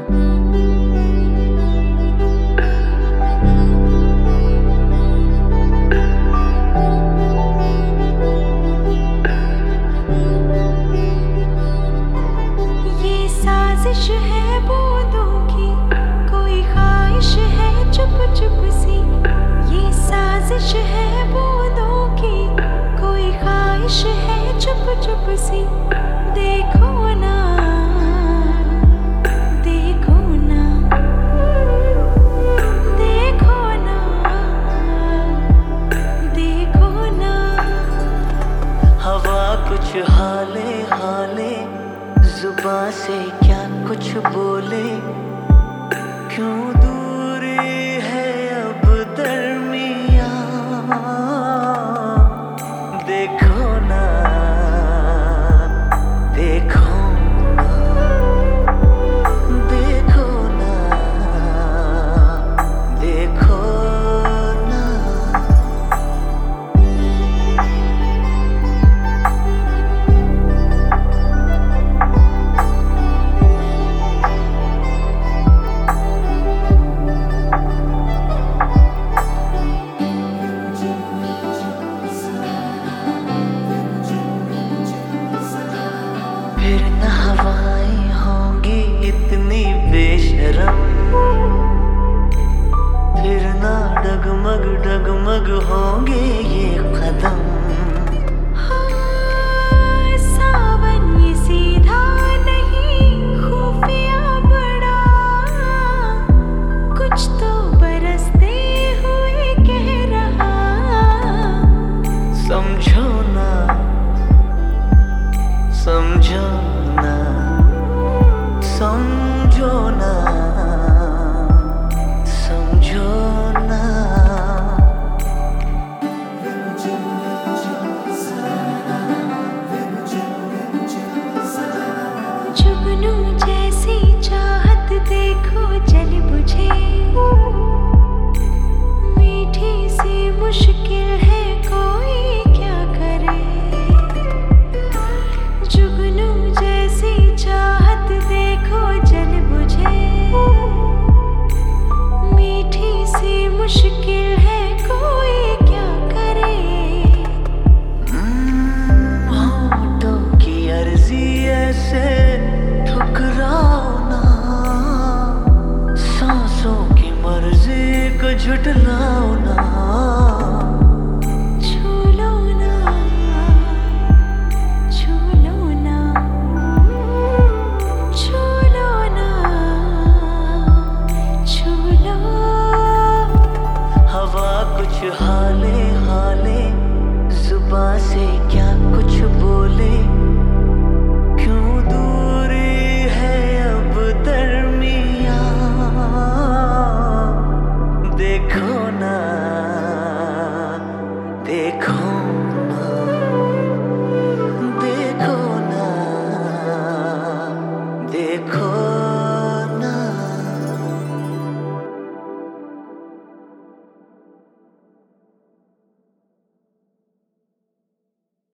कुछ हाले हाले जुबां से क्या कुछ बोले, क्यों दूरी है अब दरमियां। देखो ना देखो ना देखो ना देखो ना। फिर न हवाएं होंगी इतनी बेशरम, फिर ना डगमग डगमग होंगे ये कदम। सावन ये सीधा नहीं खुफिया बड़ा, कुछ तो बरसते हुए कह रहा। समझो ना समझो ना समझो ना।